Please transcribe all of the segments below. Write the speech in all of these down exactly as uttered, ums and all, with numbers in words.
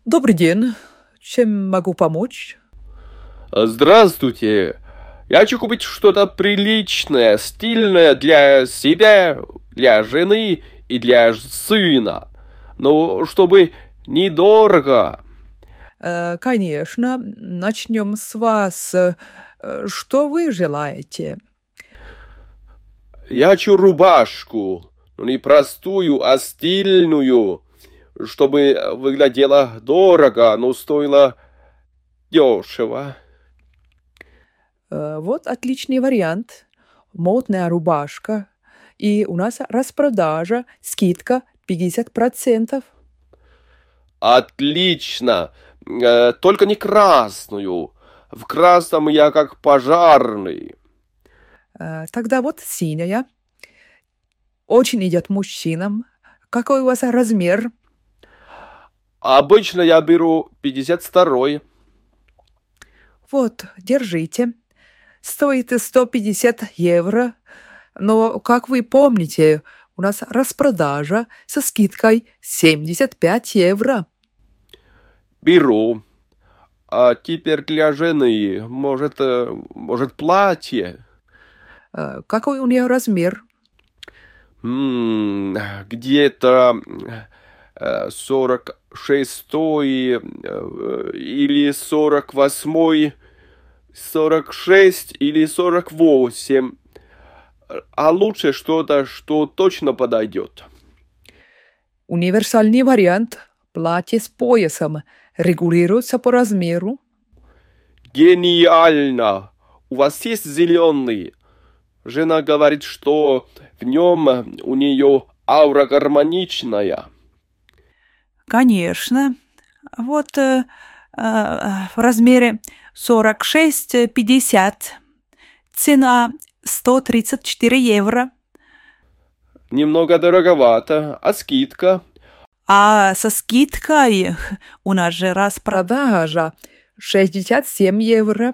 Добрый день. Чем могу помочь? Здравствуйте. Я хочу купить что-то приличное, стильное для себя, для жены и для ж- сына. Но чтобы недорого. Э, конечно, начнем с вас. Э, Что вы желаете? Я хочу рубашку, но не простую, а стильную, чтобы выглядело дорого, но стоило дешево. Э, Вот отличный вариант. Модная рубашка. И у нас распродажа, скидка пятьдесят процентов. Отлично. Э, Только не красную. В красном я как пожарный. Э, Тогда вот синяя. Очень идет мужчинам. Какой у вас размер? Обычно я беру пятьдесят второй. Вот, держите. Стоит сто пятьдесят евро. Но, как вы помните, у нас распродажа со скидкой семьдесят пять евро. Беру. А теперь для жены, может, э, может платье? Э, Какой у нее размер? М, Где-то э, сорок шестой э, или сорок восьмой, сорок шесть или сорок восемь. А лучше что-то, что точно подойдет. Универсальный вариант. Платье с поясом. Регулируется по размеру. Гениально! У вас есть зеленый? Жена говорит, что в нем у нее аура гармоничная. Конечно. Вот э, э, в размере сорок шесть пятьдесят. Цена сто тридцать четыре евро. Немного дороговато, а скидка? А со скидкой у нас же распродажа шестьдесят семь евро.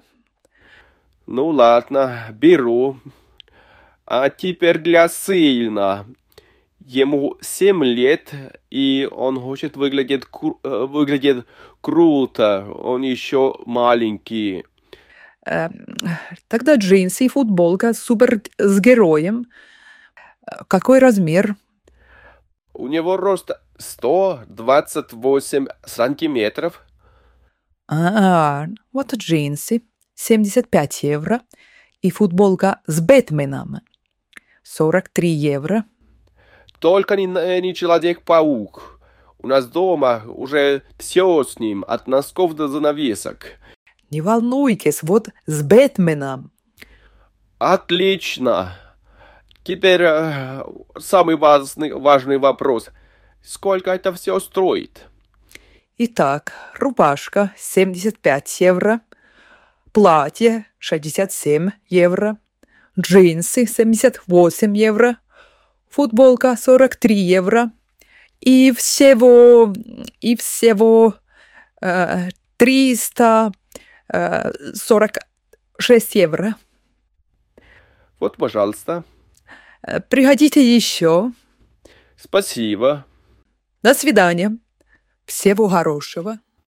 Ну ладно, беру. А теперь для сына. Ему семь лет, и он хочет выглядеть, кру- э, выглядеть круто. Он еще маленький. Э, Тогда джинсы и футболка супер с героем. Э, Какой размер? У него рост сто двадцать восемь сантиметров. А, вот джинсы семьдесят пять евро и футболка с Бэтменом сорок три евро. Только не, э, не Человек-паук. У нас дома уже все с ним, от носков до занавесок. Не волнуйтесь, вот с Бэтменом. Отлично. Теперь э, самый важный, важный вопрос. Сколько это все стоит? Итак, рубашка семьдесят пять евро, платье шестьдесят семь евро, джинсы семьдесят восемь евро, футболка сорок три евро и всего, и всего э, триста сорок шесть евро. Вот, пожалуйста. Э, Приходите еще. Спасибо. До свидания. Всего хорошего.